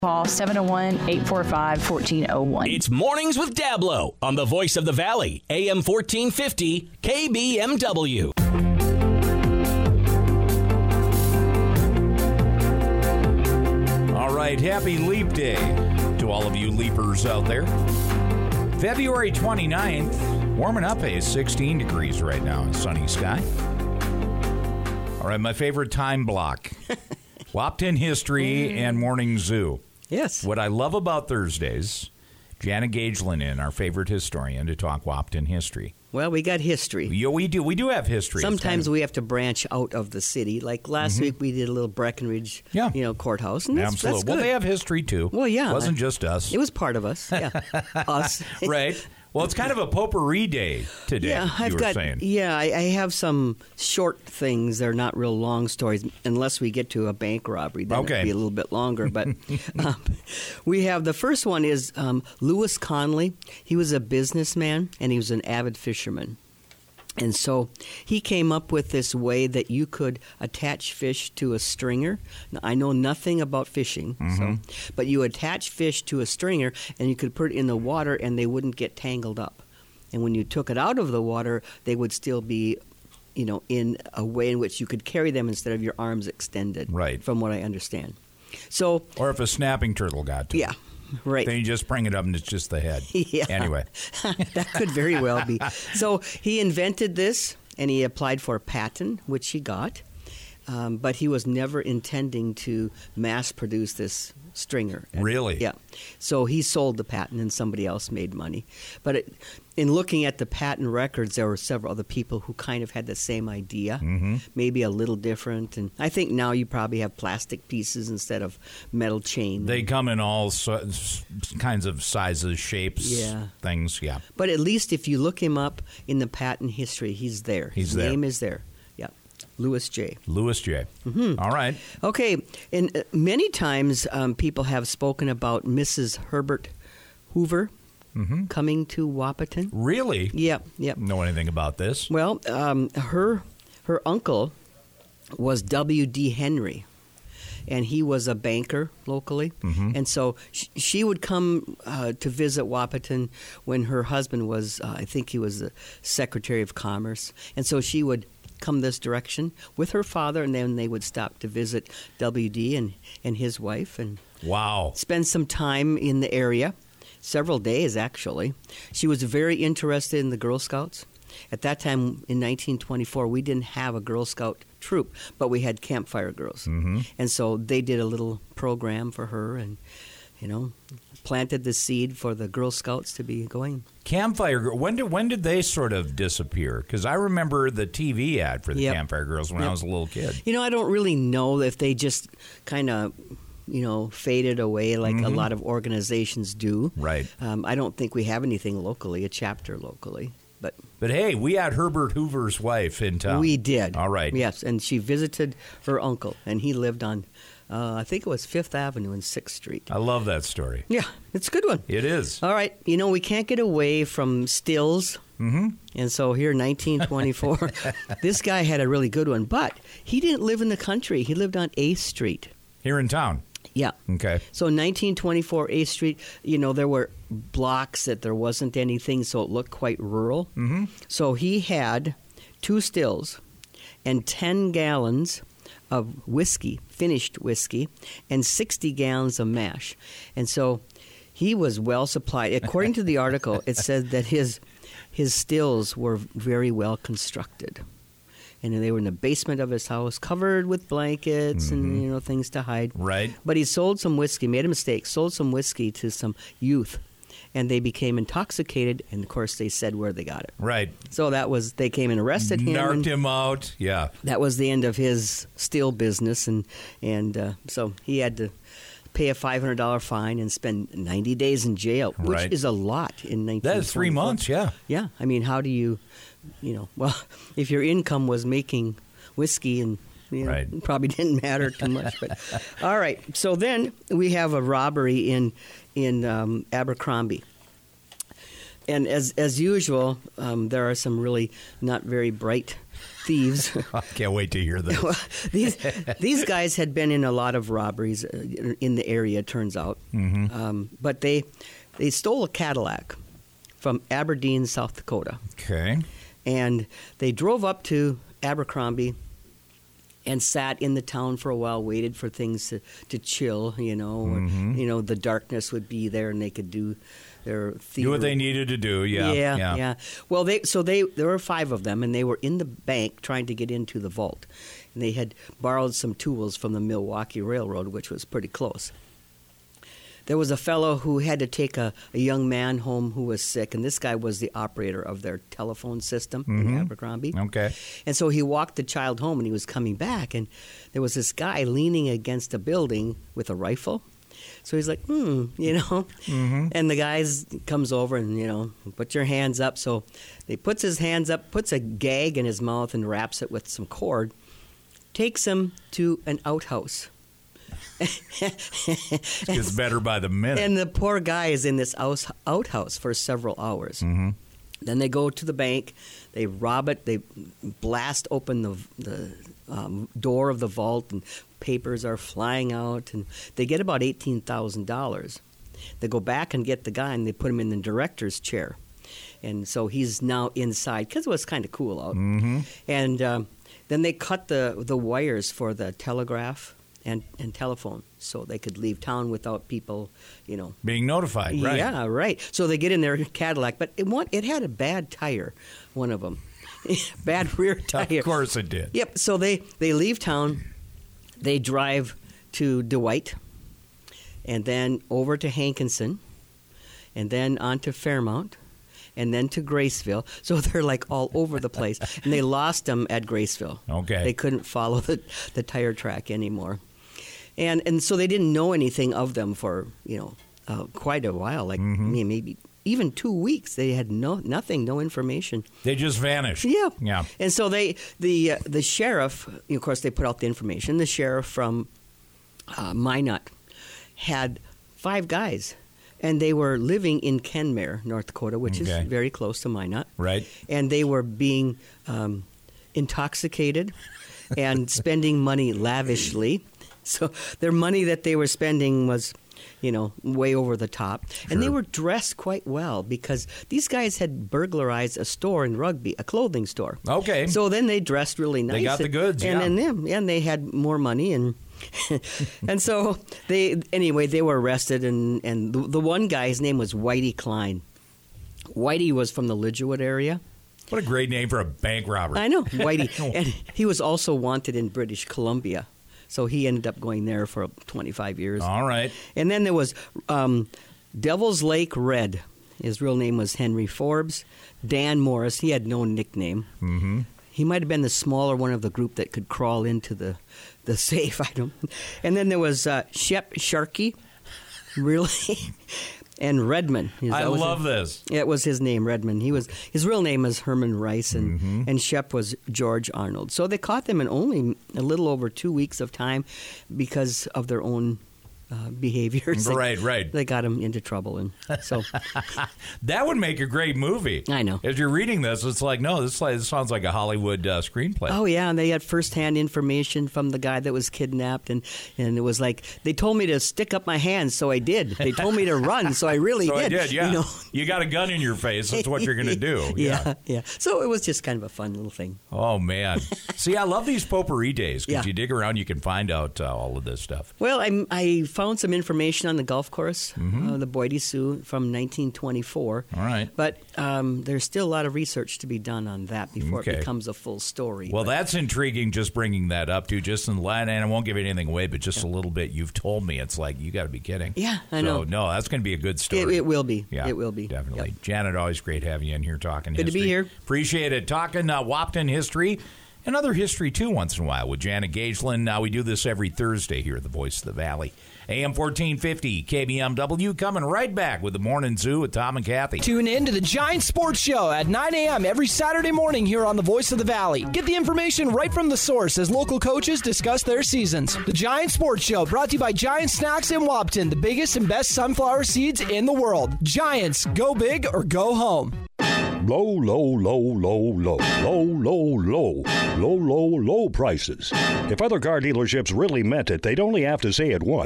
Call 701-845-1401. It's Mornings with Dablo on the Voice of the Valley, AM 1450, KBMW. All right, happy Leap Day to all of you leapers out there. February 29th, warming up, 16 degrees right now in sunny sky. All right, my favorite time block, Wahpeton History and Morning Zoo. Yes. What I love about Thursdays, Janet Gagelin, our favorite historian, to talk Wahpeton history. Well, we got history. Yeah, we do. We do have history. Sometimes we have to branch out of the city. Like last week, we did a little Breckenridge, courthouse. And that's Absolutely. good. Well, they have history, too. Well, yeah. It wasn't just us. It was part of us. Yeah. Us. Right. Well, it's kind of a potpourri day today, Yeah, you were saying. Yeah, I have some short things. They're not real long stories, unless we get to a bank robbery. Then it'll be a little bit longer. But we have, the first one is Lewis Conley. He was a businessman, and he was an avid fisherman. And so he came up with this way that you could attach fish to a stringer. Now, I know nothing about fishing, but you attach fish to a stringer, and you could put it in the water, and they wouldn't get tangled up. And when you took it out of the water, they would still be, in a way in which you could carry them instead of your arms extended. Right. From what I understand. So, or if a snapping turtle got to it. Right. Then you just bring it up and it's just the head. Yeah. Anyway. That could very well be. So he invented this, and he applied for a patent, which he got. But he was never intending to mass produce this stringer. Really? Yeah. So he sold the patent, and somebody else made money. But in looking at the patent records, there were several other people who kind of had the same idea, maybe a little different. And I think now you probably have plastic pieces instead of metal chain. They come in all kinds of sizes, shapes, things, yeah. But at least if you look him up in the patent history, he's there. His name is there. Yeah. Louis J. Louis J. All right. Okay. And many times people have spoken about Mrs. Herbert Hoover coming to Wahpeton. Really? Yep. Know anything about this? Well, her uncle was W.D. Henry, and he was a banker locally. And so she would come to visit Wahpeton when her husband was, I think he was the Secretary of Commerce. And so she would come this direction with her father, and then they would stop to visit W.D. and his wife and spend some time in the area, several days actually. She was very interested in the Girl Scouts. At that time, in 1924, we didn't have a Girl Scout troop, but we had Campfire Girls. And so they did a little program for her and, planted the seed for the Girl Scouts to be going. Campfire Girls, when did they sort of disappear? Because I remember the TV ad for the Campfire Girls when I was a little kid. I don't really know if they just kind of, faded away like a lot of organizations do. Right. I don't think we have anything locally, a chapter locally. But hey, we had Herbert Hoover's wife in town. We did. All right. Yes, and she visited her uncle, and he lived on, I think it was 5th Avenue and 6th Street. I love that story. Yeah, it's a good one. It is. All right. We can't get away from stills. And so here, 1924, this guy had a really good one. But he didn't live in the country. He lived on 8th Street. Here in town? Yeah. Okay. So 1924 8th Street, there were blocks that there wasn't anything, so it looked quite rural. So he had 2 stills and 10 gallons of whiskey, finished whiskey, and 60 gallons of mash. And so he was well supplied. According to the article, it said that his stills were very well constructed. And they were in the basement of his house, covered with blankets and, things to hide. Right. But he sold some whiskey, made a mistake, sold some whiskey to some youth. And they became intoxicated, and, of course, they said where they got it. Right. So they came and arrested him. Narked him out, yeah. That was the end of his still business, and so he had to pay a $500 fine and spend 90 days in jail, which is a lot in 1924. That is 3 months, yeah. Yeah. I mean, how do you, if your income was making whiskey and, it probably didn't matter too much. But all right. So then we have a robbery in Abercrombie. And as usual, there are some really not very bright thieves. I can't wait to hear this. These guys had been in a lot of robberies in the area, it turns out. But they stole a Cadillac from Aberdeen, South Dakota. Okay. And they drove up to Abercrombie and sat in the town for a while, waited for things to chill, you know. The darkness would be there and they could do their theater. Do what they needed to do, yeah. Well, there were 5 of them, and they were in the bank trying to get into the vault. And they had borrowed some tools from the Milwaukee Railroad, which was pretty close. There was a fellow who had to take a young man home who was sick, and this guy was the operator of their telephone system in Abercrombie. Okay. And so he walked the child home, and he was coming back, and there was this guy leaning against a building with a rifle. So he's like, you know. And the guy comes over and, you know, put your hands up. So he puts his hands up, puts a gag in his mouth and wraps it with some cord, takes him to an outhouse. It gets better by the minute. And the poor guy is in this outhouse for several hours. Then they go to the bank, they rob it, they blast open the door of the vault, and papers are flying out, and they get about $18,000. They go back and get the guy, and they put him in the director's chair. And so he's now inside, because it was kind of cool out. And then they cut the wires for the telegraph and telephone, so they could leave town without people, you know, being notified. Right. Yeah, right. So they get in their Cadillac, but it had a bad tire, one of them, bad rear tire. Of course it did. Yep. So they leave town, they drive to DeWitt, and then over to Hankinson, and then on to Fairmount, and then to Graceville. So they're like all over the place, and they lost them at Graceville. Okay. They couldn't follow the tire track anymore. And so they didn't know anything of them for, you know, quite a while, like maybe even 2 weeks. They had nothing, no information. They just vanished. Yeah. And so the sheriff, of course, they put out the information. The sheriff from Minot had 5 guys, and they were living in Kenmare, North Dakota, which is very close to Minot. Right. And they were being intoxicated and spending money lavishly. So their money that they were spending was, you know, way over the top. Sure. And they were dressed quite well because these guys had burglarized a store in Rugby, a clothing store. Okay. So then they dressed really nice. They got the goods, and they had more money and and so they were arrested and the one guy, his name was Whitey Klein. Whitey was from the Lidgerwood area. What a great name for a bank robber. I know, Whitey. And he was also wanted in British Columbia. So he ended up going there for 25 years. All right. And then there was Devil's Lake Red. His real name was Henry Forbes. Dan Morris. He had no nickname. He might have been the smaller one of the group that could crawl into the safe. I don't. And then there was Shep Sharkey. Really? And Redmond. I love this. Yeah, it was his name, Redmond. His real name is Herman Rice, and Shep was George Arnold. So they caught them in only a little over 2 weeks of time because of their own behaviors. Right. They got him into trouble, and so that would make a great movie. I know. As you're reading this, it's like, no, this sounds like a Hollywood screenplay. Oh yeah, and they had firsthand information from the guy that was kidnapped, and it was like they told me to stick up my hands, so I did. They told me to run, so I really did. I did. Yeah. You know? You got a gun in your face. That's what you're going to do. Yeah. So it was just kind of a fun little thing. Oh man. See, I love these potpourri days because you dig around, you can find out all of this stuff. Well, I found some information on the golf course, the Boydie Sioux from 1924. All right. But there's still a lot of research to be done on that before it becomes a full story. Well, that's intriguing, just bringing that up, too. Just in line, and I won't give anything away, but just a little bit. You've told me. It's like, you got to be kidding. Yeah, I know. No, that's going to be a good story. It will be. Yeah, it will be. Definitely. Yep. Janet, always great having you in here talking history. Good to be here. Appreciate it. Talking Wahpeton history and other history, too, once in a while with Janet Gagelin. Now, we do this every Thursday here at the Voice of the Valley. AM 1450, KBMW, coming right back with the Morning Zoo with Tom and Kathy. Tune in to the Giant Sports Show at 9 a.m. every Saturday morning here on the Voice of the Valley. Get the information right from the source as local coaches discuss their seasons. The Giant Sports Show, brought to you by Giant Snacks in Wahpeton, the biggest and best sunflower seeds in the world. Giants, go big or go home. Low, low, low, low, low, low, low, low, low, low, low prices. If other car dealerships really meant it, they'd only have to say it once.